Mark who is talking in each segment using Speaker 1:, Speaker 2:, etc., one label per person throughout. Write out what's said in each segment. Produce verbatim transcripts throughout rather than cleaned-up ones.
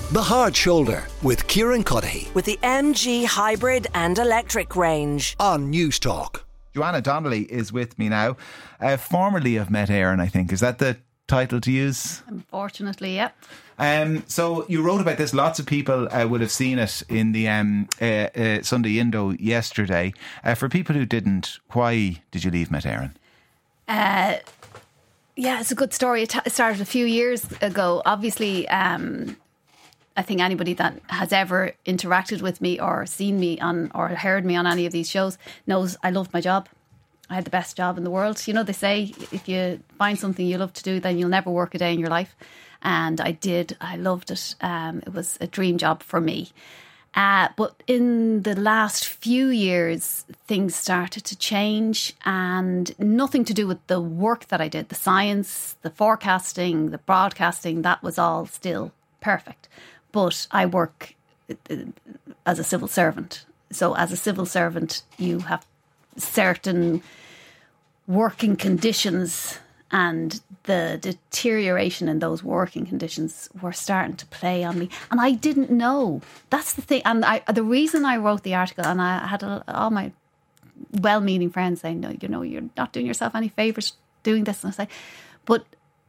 Speaker 1: The Hard Shoulder with Kieran Cuddihy
Speaker 2: with the M G hybrid and electric range
Speaker 1: on News Talk.
Speaker 3: Joanna Donnelly is with me now, uh, formerly of Met Éireann, I think. Is that the title to use?
Speaker 4: Unfortunately, yep.
Speaker 3: Um, so you wrote about this. Lots of people uh, would have seen it in the um, uh, uh, Sunday Indo yesterday. Uh, for people who didn't, why did you leave Met Éireann?
Speaker 4: Uh, yeah, it's a good story. It, t- it started a few years ago. Obviously, um, I think anybody that has ever interacted with me or seen me on or heard me on any of these shows knows I loved my job. I had the best job in the world. You know, they say if you find something you love to do, then you'll never work a day in your life. And I did. I loved it. Um, it was a dream job for me. Uh, but in the last few years, things started to change, and nothing to do with the work that I did. The science, the forecasting, the broadcasting, that was all still perfect. But I work as a civil servant. So as a civil servant, you have certain working conditions, and the deterioration in those working conditions were starting to play on me. And I didn't know. That's the thing. And I, the reason I wrote the article, and I had a, all my well-meaning friends saying, no, you know, you're not doing yourself any favours doing this. And I say, but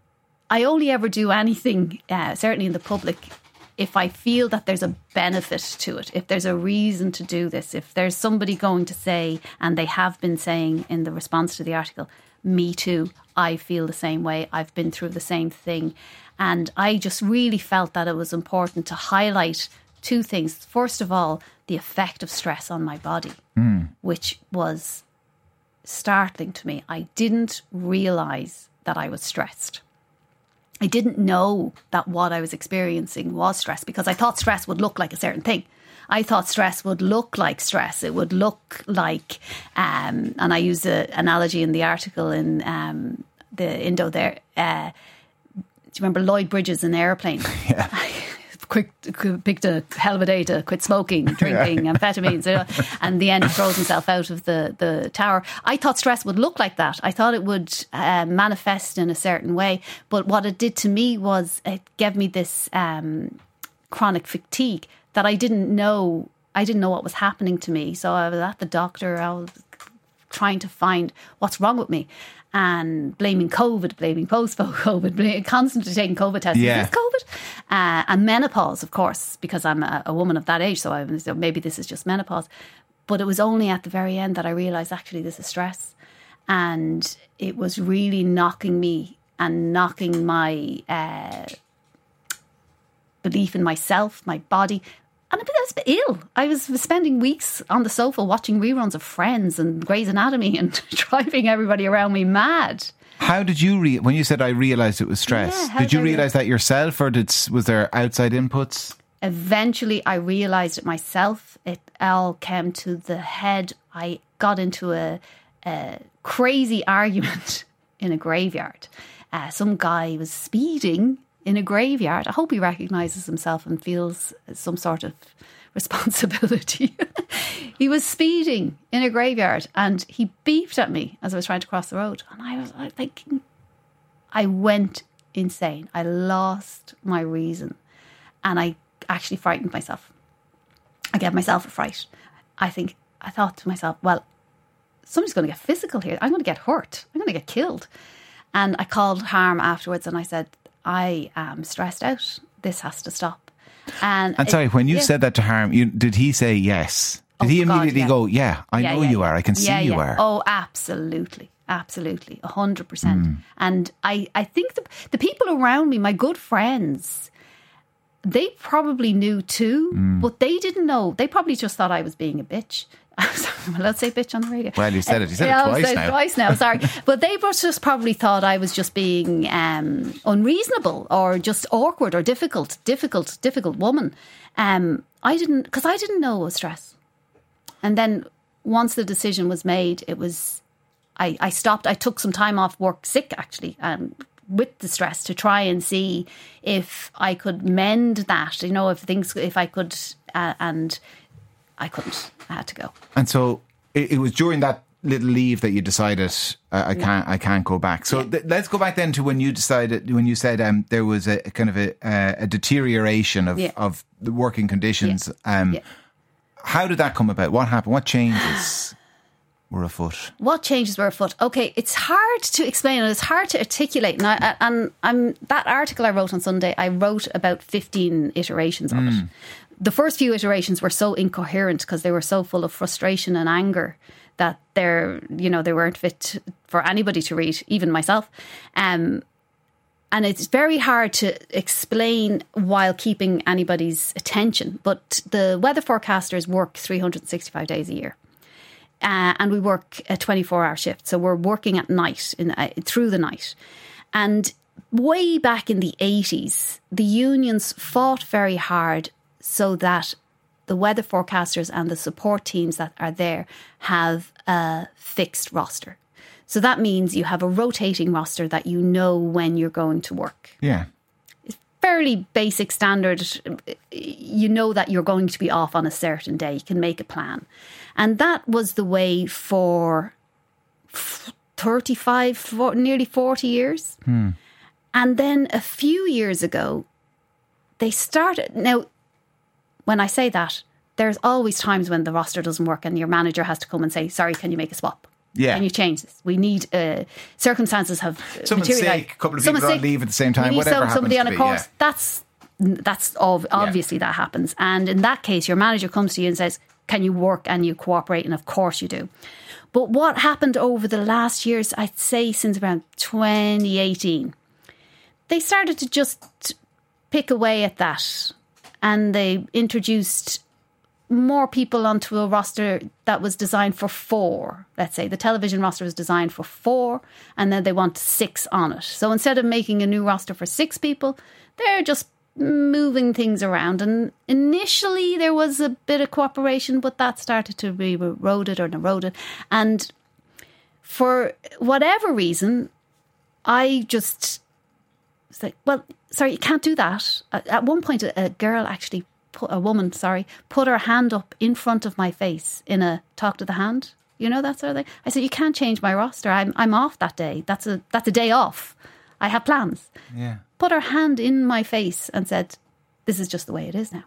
Speaker 4: I only ever do anything, uh, certainly in the public, if I feel that there's a benefit to it, if there's a reason to do this, if there's somebody going to say, and they have been saying in the response to the article, me too, I feel the same way, I've been through the same thing. And I just really felt that it was important to highlight two things. First of all, the effect of stress on my body, mm. which was startling to me. I didn't realise that I was stressed. I didn't know that what I was experiencing was stress, because I thought stress would look like a certain thing. I thought stress would look like stress. It would look like, um, and I use an analogy in the article in um, the Indo there. Uh, do you remember Lloyd Bridges in Airplane?
Speaker 3: Yeah.
Speaker 4: Quick, picked a hell of a day to quit smoking, drinking amphetamines, you know, and in the end he throws himself out of the, the tower. I thought stress would look like that. I thought it would uh, manifest in a certain way. But what it did to me was it gave me this um, chronic fatigue that I didn't know. I didn't know what was happening to me. So I was at the doctor. I was trying to find what's wrong with me, and blaming COVID, blaming post-COVID, blaming, constantly taking COVID tests.
Speaker 3: Yeah.
Speaker 4: Is this COVID? Uh, and menopause, of course, because I'm a, a woman of that age, so, I, so maybe this is just menopause. But it was only at the very end that I realised actually this is stress. And it was really knocking me and knocking my uh, belief in myself, my body. And I was a bit ill. I was spending weeks on the sofa watching reruns of Friends and Grey's Anatomy and driving everybody around me mad.
Speaker 3: How did you, re- when you said I realised it was stress,
Speaker 4: Yeah,
Speaker 3: did you
Speaker 4: did I
Speaker 3: realise that yourself, or did was there outside inputs?
Speaker 4: Eventually I realised it myself. It all came to the head. I got into a, a crazy argument in a graveyard. Uh, some guy was speeding in a graveyard. I hope he recognises himself and feels some sort of responsibility. He was speeding in a graveyard and he beeped at me as I was trying to cross the road. And I was like thinking, I went insane. I lost my reason. And I actually frightened myself. I gave myself a fright. I think, I thought to myself, well, somebody's going to get physical here. I'm going to get hurt. I'm going to get killed. And I called Harm afterwards and I said, I am stressed out. This has to stop. And,
Speaker 3: and sorry, when you
Speaker 4: yeah.
Speaker 3: said that to Harm, you, did he say yes? Did
Speaker 4: oh,
Speaker 3: he immediately
Speaker 4: God, yeah.
Speaker 3: go, yeah, I
Speaker 4: yeah,
Speaker 3: know
Speaker 4: yeah,
Speaker 3: you
Speaker 4: yeah.
Speaker 3: are. I can see
Speaker 4: yeah,
Speaker 3: you
Speaker 4: yeah.
Speaker 3: are.
Speaker 4: Oh, absolutely. Absolutely. A hundred percent.
Speaker 3: Mm.
Speaker 4: And I, I think the, the people around me, my good friends, they probably knew too, mm. but they didn't know. They probably just thought I was being a bitch. Well, let's say bitch on the radio.
Speaker 3: Well, you said it. You said
Speaker 4: uh,
Speaker 3: it twice now.
Speaker 4: Twice now, sorry. But they just probably thought I was just being um, unreasonable or just awkward or difficult, difficult, difficult woman. Um, I didn't, because I didn't know it was stress. And then once the decision was made, it was, I, I stopped. I took some time off work, sick actually, um, with the stress to try and see if I could mend that. You know, if things, if I could, uh, and I couldn't. I had to go.
Speaker 3: And so it, it was during that little leave that you decided uh, I can't I can't go back. So
Speaker 4: Yeah.
Speaker 3: th- let's go back then to when you decided when you said um, there was a, a kind of a, uh, a deterioration of,
Speaker 4: Yeah.
Speaker 3: of the working conditions.
Speaker 4: Yeah.
Speaker 3: Um,
Speaker 4: Yeah.
Speaker 3: How did that come about? What happened? What changes were afoot?
Speaker 4: What changes were afoot? Okay, it's hard to explain and it's hard to articulate. And, I, and I'm that article I wrote on Sunday, I wrote about fifteen iterations of
Speaker 3: Mm.
Speaker 4: it. The first few iterations were so incoherent because they were so full of frustration and anger that they're, you know, they weren't fit for anybody to read, even myself. Um, and it's very hard to explain while keeping anybody's attention. But the weather forecasters work three hundred sixty-five days a year. Uh, and we work a twenty-four hour shift. So we're working at night, in, uh, through the night. And way back in the eighties, the unions fought very hard so that the weather forecasters and the support teams that are there have a fixed roster. So that means you have a rotating roster that you know when you're going to work.
Speaker 3: Yeah.
Speaker 4: Fairly basic standard. You know that you're going to be off on a certain day. You can make a plan. And that was the way for thirty-five, for nearly forty years.
Speaker 3: Hmm.
Speaker 4: And then a few years ago, they started. Now, when I say that, there's always times when the roster doesn't work and your manager has to come and say, sorry, can you make a swap?
Speaker 3: Yeah.
Speaker 4: Can you change this? We need uh, circumstances have
Speaker 3: Someone's
Speaker 4: materialised.
Speaker 3: sick, a couple of
Speaker 4: Someone's
Speaker 3: people on
Speaker 4: sick,
Speaker 3: leave at the same time,
Speaker 4: we need
Speaker 3: whatever
Speaker 4: some- somebody on
Speaker 3: happens
Speaker 4: a
Speaker 3: to be,
Speaker 4: course.
Speaker 3: yeah.
Speaker 4: That's that's ov- obviously that happens. And in that case, your manager comes to you and says, can you work? And you cooperate. And of course you do. But what happened over the last years, I'd say since around twenty eighteen, they started to just pick away at that. And they introduced more people onto a roster that was designed for four. Let's say the television roster was designed for four, and then they want six on it. So instead of making a new roster for six people, they're just moving things around. And initially there was a bit of cooperation, but that started to be eroded or eroded. And for whatever reason, I just was like, well, sorry, you can't do that. At one point, a, a girl actually put, a woman, sorry, put her hand up in front of my face in a talk to the hand. You know, that sort of thing. I said, you can't change my roster. I'm I'm off that day. That's a that's a day off. I have plans.
Speaker 3: Yeah.
Speaker 4: Put her hand in my face and said, this is just the way it is now.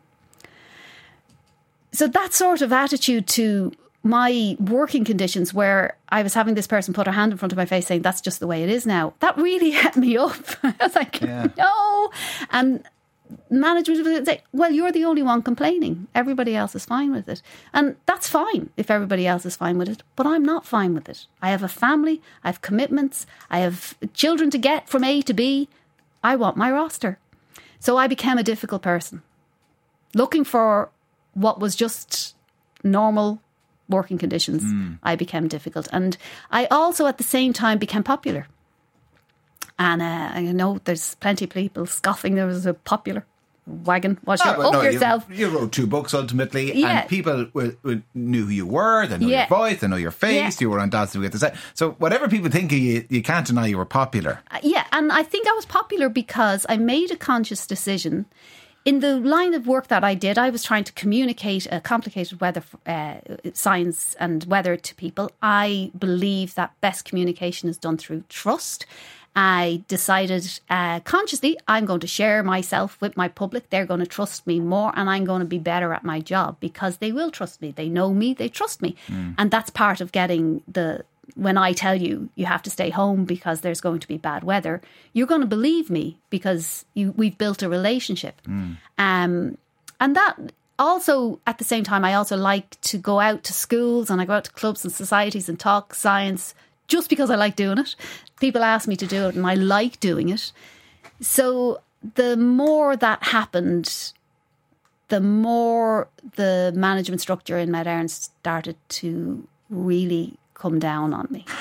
Speaker 4: So that sort of attitude to my working conditions, where I was having this person put her hand in front of my face saying, that's just the way it is now, that really het me up. I was like,
Speaker 3: Yeah.
Speaker 4: no. And management would say, well, you're the only one complaining. Everybody else is fine with it. And that's fine if everybody else is fine with it. But I'm not fine with it. I have a family. I have commitments. I have children to get from A to B. I want my roster. So I became a difficult person, looking for what was just normal working conditions. Mm. I became difficult. And I also at the same time became popular. And uh, I know there's plenty of people scoffing there was a popular wagon. Watch
Speaker 3: Ah,
Speaker 4: your,
Speaker 3: but
Speaker 4: up
Speaker 3: no, you-
Speaker 4: yourself.
Speaker 3: You, wrote two books ultimately,
Speaker 4: Yeah.
Speaker 3: and people will, will knew who you were. They know
Speaker 4: Yeah.
Speaker 3: your voice. They know your face.
Speaker 4: Yeah.
Speaker 3: You were on Dancing with the Stars. So whatever people think of you, you can't deny you were popular.
Speaker 4: Uh, Yeah, and I think I was popular because I made a conscious decision. In the line of work that I did, I was trying to communicate a complicated weather uh, science and weather to people. I believe that best communication is done through trust. I decided uh, consciously I'm going to share myself with my public. They're going to trust me more, and I'm going to be better at my job because they will trust me. They know me. They trust me. Mm. And that's part of getting the... When I tell you you have to stay home because there's going to be bad weather, you're going to believe me because you, we've built a relationship. Mm. Um, and that also, at the same time, I also like to go out to schools and I go out to clubs and societies and talk science just because I like doing it. People ask me to do it and I like doing it. So the more that happened, the more the management structure in Med Éireann started to really come down on me.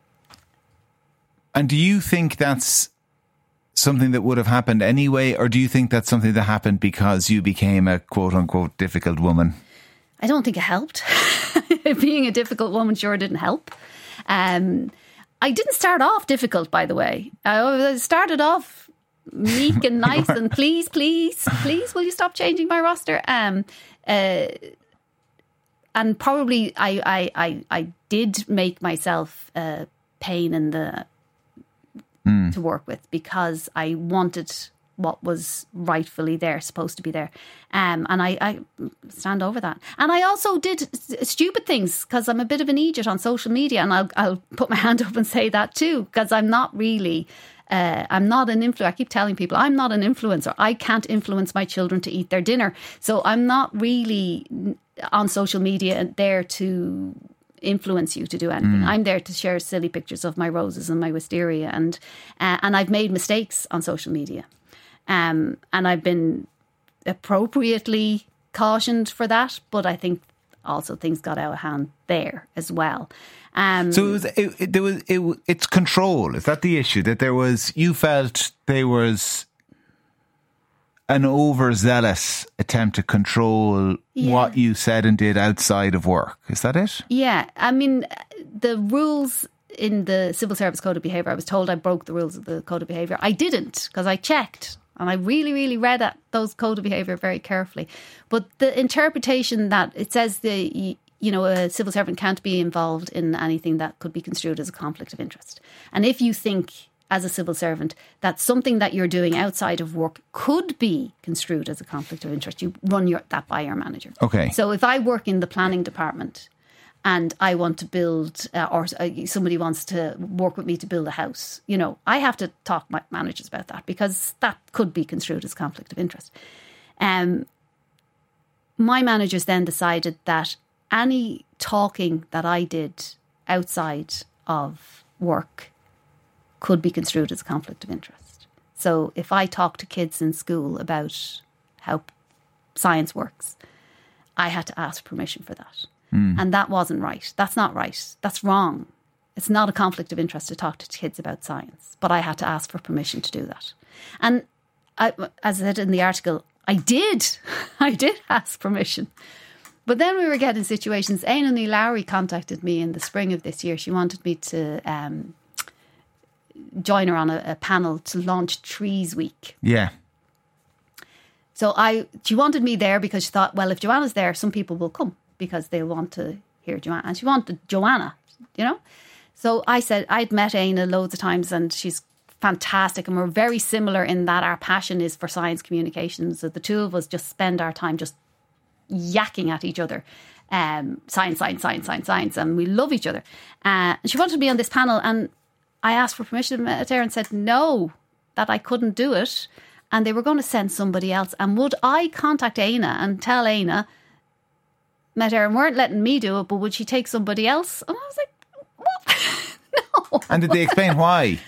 Speaker 3: And do you think that's something that would have happened anyway, or do you think that's something that happened because you became a quote-unquote difficult woman?
Speaker 4: I don't think it helped. Being a difficult woman sure didn't help. Um, I didn't start off difficult, by the way. I started off meek and nice and please, please, please, will you stop changing my roster? Um, uh, and probably I, I, I, I did make myself a pain in the mm. to work with because I wanted what was rightfully there, supposed to be there. Um, and I, I stand over that. And I also did stupid things because I'm a bit of an idiot on social media, and I'll, I'll put my hand up and say that too, because I'm not really, uh, I'm not an influencer. I keep telling people I'm not an influencer. I can't influence my children to eat their dinner. So I'm not really on social media there to influence you to do anything. Mm. I'm there to share silly pictures of my roses and my wisteria. And, uh, and I've made mistakes on social media. Um, and I've been appropriately cautioned for that, but I think also things got out of hand there as well. Um,
Speaker 3: so it was, it, it, there was, it, it's control. Is that the issue? That there was, you felt there was an overzealous attempt to control yeah. what you said and did outside of work. Is that it?
Speaker 4: Yeah. I mean, the rules in the Civil Service Code of Behaviour, I was told I broke the rules of the Code of Behaviour. I didn't, because I checked. And I really, really read at those code of behaviour very carefully. But the interpretation that it says the, you know, a civil servant can't be involved in anything that could be construed as a conflict of interest. And if you think as a civil servant that something that you're doing outside of work could be construed as a conflict of interest, you run your, that by your manager.
Speaker 3: Okay.
Speaker 4: So if I work in the planning department and I want to build, uh, or uh, somebody wants to work with me to build a house, you know, I have to talk to my managers about that because that could be construed as conflict of interest. Um, my managers then decided that any talking that I did outside of work could be construed as a conflict of interest. So if I talk to kids in school about how science works, I had to ask permission for that. Mm. And that wasn't right. That's not right. That's wrong. It's not a conflict of interest to talk to kids about science. But I had to ask for permission to do that. And I, as I said in the article, I did. I did ask permission. But then we were getting situations. Éanna Ní Lowry contacted me in the spring of this year. She wanted me to um, join her on a, a panel to launch Trees Week.
Speaker 3: Yeah.
Speaker 4: So I, she wanted me there because she thought, well, if Joanna's there, some people will come, because they'll want to hear Joanna. And she wanted Joanna, you know? So I said, I'd met Éanna loads of times and she's fantastic. And we're very similar in that our passion is for science communications. So the two of us just spend our time just yakking at each other. Um, science, science, science, science, science. And we love each other. Uh, and she wanted to be on this panel. And I asked for permission to her and said no, that I couldn't do it. And they were going to send somebody else. And would I contact Éanna and tell Éanna, met her and weren't letting me do it, but would she take somebody else? And I was like, what? No.
Speaker 3: And did they explain why?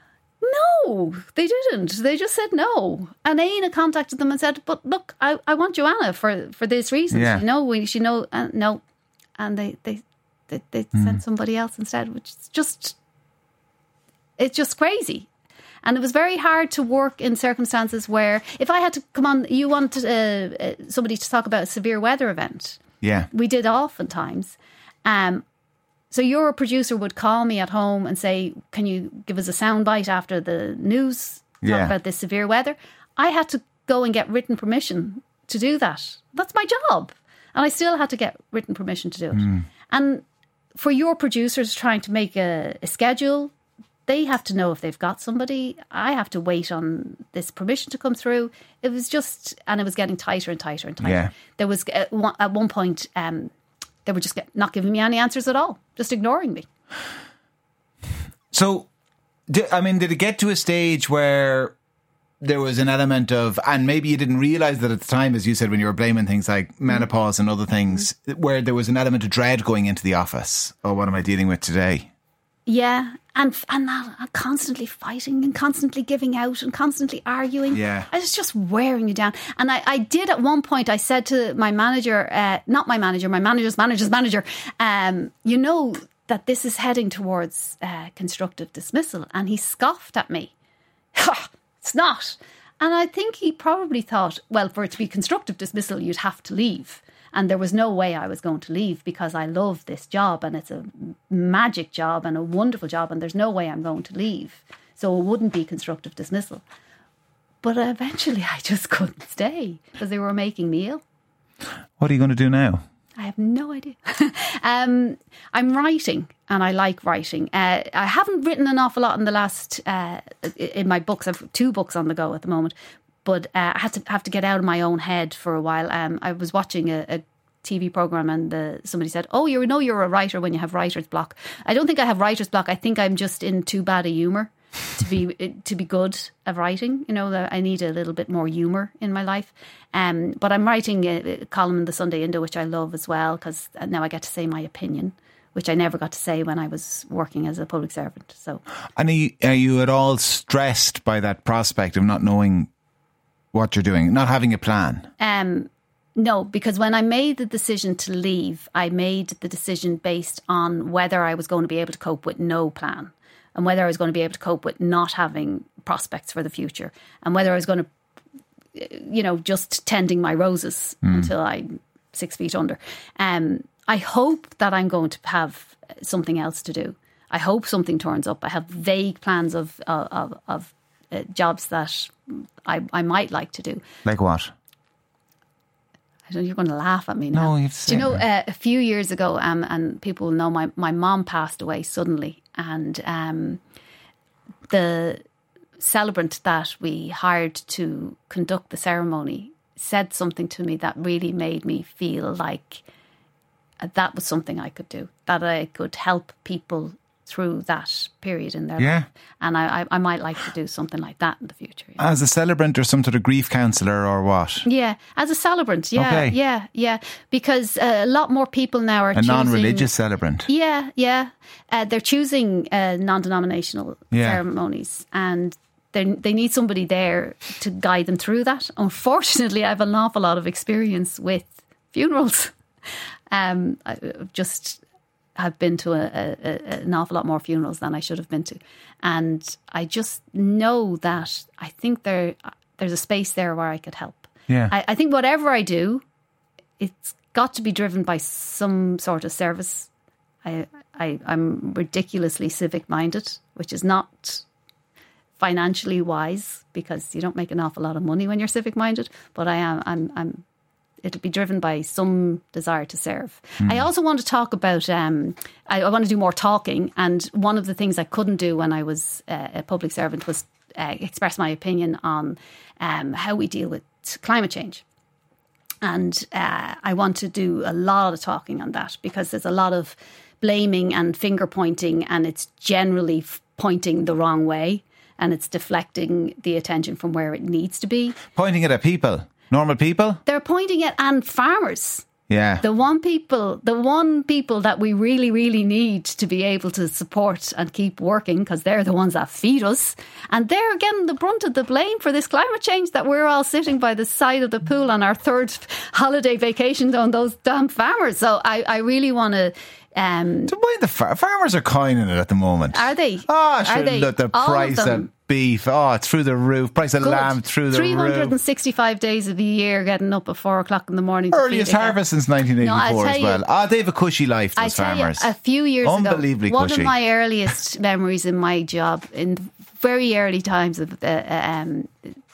Speaker 4: No, they didn't. They just said no. And Éanna contacted them and said, but look, I, I want Joanna for, for this reason.
Speaker 3: Yeah.
Speaker 4: You know, we, she know, uh, no. And they, they, they, they mm. sent somebody else instead, which is just, it's just crazy. And it was very hard to work in circumstances where if I had to come on, you wanted uh, uh, somebody to talk about a severe weather event.
Speaker 3: Yeah.
Speaker 4: We did oftentimes. Um, so your producer would call me at home and say, can you give us a soundbite after the news talk
Speaker 3: yeah.
Speaker 4: about this severe weather? I had to go and get written permission to do that. That's my job. And I still had to get written permission to do it. Mm. And for your producers trying to make a, a schedule, they have to know if they've got somebody. I have to wait on this permission to come through. It was just, and it was getting tighter and tighter and tighter. Yeah. There was, at one, at one point, um, they were just get, not giving me any answers at all, just ignoring me.
Speaker 3: So, I mean, did it get to a stage where there was an element of, and maybe you didn't realise that at the time, as you said, when you were blaming things like menopause mm. and other things, mm. where there was an element of dread going into the office? Oh, what am I dealing with today?
Speaker 4: Yeah, and and that, constantly fighting and constantly giving out and constantly arguing.
Speaker 3: Yeah,
Speaker 4: it's just wearing you down. And I, I did at one point, I said to my manager, uh, not my manager, my manager's manager's manager, um, you know that this is heading towards uh, constructive dismissal. And he scoffed at me. It's not. And I think he probably thought, well, for it to be constructive dismissal, you'd have to leave. And there was no way I was going to leave because I love this job and it's a magic job and a wonderful job and there's no way I'm going to leave. So it wouldn't be constructive dismissal. But eventually I just couldn't stay because they were making me ill.
Speaker 3: What are you going to do now?
Speaker 4: I have no idea. um, I'm writing, and I like writing. Uh, I haven't written an awful lot in the last uh, in my books. I've two books on the go at the moment, but uh, I had to have to get out of my own head for a while. Um, I was watching a, a T V program, and the, somebody said, "Oh, you know, you're a writer when you have writer's block." I don't think I have writer's block. I think I'm just in too bad a humour to be to be good at writing. You know, that I need a little bit more humour in my life. Um, but I'm writing a, a column in the Sunday Indo, which I love as well, because now I get to say my opinion, which I never got to say when I was working as a public servant. So,
Speaker 3: and are you, are you at all stressed by that prospect of not knowing what you're doing, not having a plan?
Speaker 4: Um, no, because when I made the decision to leave, I made the decision based on whether I was going to be able to cope with no plan, and whether I was going to be able to cope with not having prospects for the future, and whether I was going to, you know, just tending my roses mm. until I'm six feet under. Um, I hope that I'm going to have something else to do. I hope something turns up. I have vague plans of of, of, of uh, jobs that I, I might like to do.
Speaker 3: Like what?
Speaker 4: I don't. You're going to laugh at me now.
Speaker 3: No, you've said
Speaker 4: do you know? Uh, a few years ago, um, and people know my my mom passed away suddenly, and um, the celebrant that we hired to conduct the ceremony said something to me that really made me feel like that was something I could do, that I could help people through that period in their
Speaker 3: yeah.
Speaker 4: life. And I, I, I might like to do something like that in the future. Yeah.
Speaker 3: As a celebrant or some sort of grief counsellor or what?
Speaker 4: Yeah, as a celebrant, yeah,
Speaker 3: okay.
Speaker 4: yeah, yeah. Because uh, a lot more people now are
Speaker 3: a
Speaker 4: choosing...
Speaker 3: non-religious celebrant?
Speaker 4: Yeah, yeah. Uh, they're choosing uh, non-denominational
Speaker 3: yeah.
Speaker 4: ceremonies, and they they need somebody there to guide them through that. Unfortunately, I have an awful lot of experience with funerals. Um, I just have been to a, a, an awful lot more funerals than I should have been to, and I just know that I think there there's a space there where I could help.
Speaker 3: Yeah,
Speaker 4: I, I think whatever I do, it's got to be driven by some sort of service. I, I I'm ridiculously civic minded, which is not financially wise because you don't make an awful lot of money when you're civic minded. But I am I'm I'm. It'll be driven by some desire to serve. Mm. I also want to talk about, um, I, I want to do more talking. And one of the things I couldn't do when I was uh, a public servant was uh, express my opinion on um, how we deal with climate change. And uh, I want to do a lot of talking on that because there's a lot of blaming and finger pointing, and it's generally f- pointing the wrong way, and it's deflecting the attention from where it needs to be.
Speaker 3: Pointing it at people. Normal people?
Speaker 4: They're pointing it, and farmers.
Speaker 3: Yeah.
Speaker 4: The one people, the one people that we really, really need to be able to support and keep working, because they're the ones that feed us. And they're getting the brunt of the blame for this climate change that we're all sitting by the side of the pool on our third holiday vacation on those damn farmers. So I, I really want to... Um,
Speaker 3: so why the far- farmers are coining it at the moment?
Speaker 4: Are they?
Speaker 3: Oh, sure,
Speaker 4: are they?
Speaker 3: look, the
Speaker 4: All
Speaker 3: price
Speaker 4: of,
Speaker 3: of beef, oh, it's through the roof. Price of
Speaker 4: Good.
Speaker 3: lamb through the
Speaker 4: three hundred sixty-five
Speaker 3: roof.
Speaker 4: days of the year, getting up at four o'clock in the morning.
Speaker 3: Earliest harvest since nineteen eighty-four
Speaker 4: no,
Speaker 3: as well. Ah, oh, they have a cushy life, those
Speaker 4: I
Speaker 3: farmers.
Speaker 4: You, a few years
Speaker 3: Unbelievably
Speaker 4: ago, one
Speaker 3: cushy.
Speaker 4: of my earliest memories in my job, in very early times of uh, um,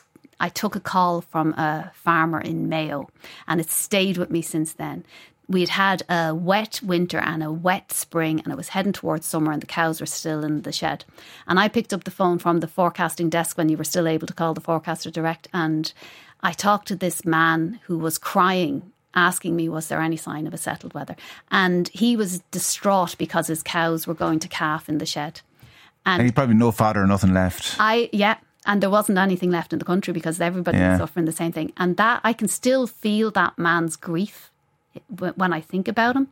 Speaker 4: I took a call from a farmer in Mayo, and it's stayed with me since then. We had had a wet winter and a wet spring, and it was heading towards summer, and the cows were still in the shed. And I picked up the phone from the forecasting desk when you were still able to call the forecaster direct, and I talked to this man who was crying, asking me, was there any sign of a settled weather? And he was distraught because his cows were going to calf in the shed. And,
Speaker 3: and he probably no fodder or nothing left.
Speaker 4: I yeah. And there wasn't anything left in the country because everybody
Speaker 3: yeah.
Speaker 4: was suffering the same thing. And that I can still feel that man's grief when I think about him.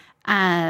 Speaker 4: Uh,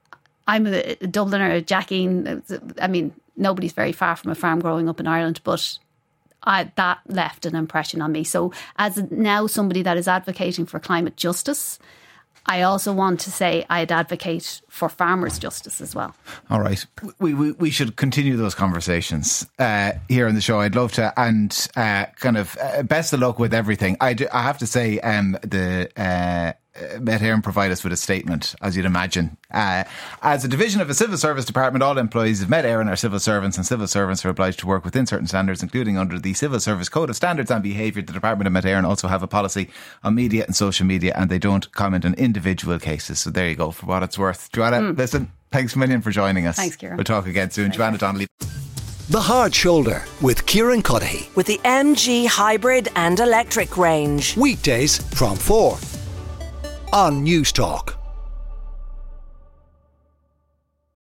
Speaker 4: I'm a Dubliner, Jackie. I mean, nobody's very far from a farm growing up in Ireland, but I, that left an impression on me. So as now somebody that is advocating for climate justice, I also want to say I'd advocate for farmers' justice as well.
Speaker 3: All right. We we, we should continue those conversations uh, here on the show. I'd love to. And uh, kind of uh, best of luck with everything. I, do, I have to say um, the... Uh, uh, Met Éireann provide us with a statement, as you'd imagine. Uh, as a division of a civil service department, all employees of Met Éireann are civil servants, and civil servants are obliged to work within certain standards, including under the Civil Service Code of Standards and Behaviour. The Department of Met Éireann also have a policy on media and social media, and they don't comment on individual cases. So there you go, for what it's worth. Joanna, mm. listen, thanks a million for joining us.
Speaker 4: Thanks, Ciarán.
Speaker 3: We'll talk again soon.
Speaker 4: Thanks.
Speaker 3: Joanna Donnelly.
Speaker 1: The Hard Shoulder with Ciarán Cuddihy.
Speaker 2: With the M G hybrid and electric range.
Speaker 1: Weekdays from four on News Talk.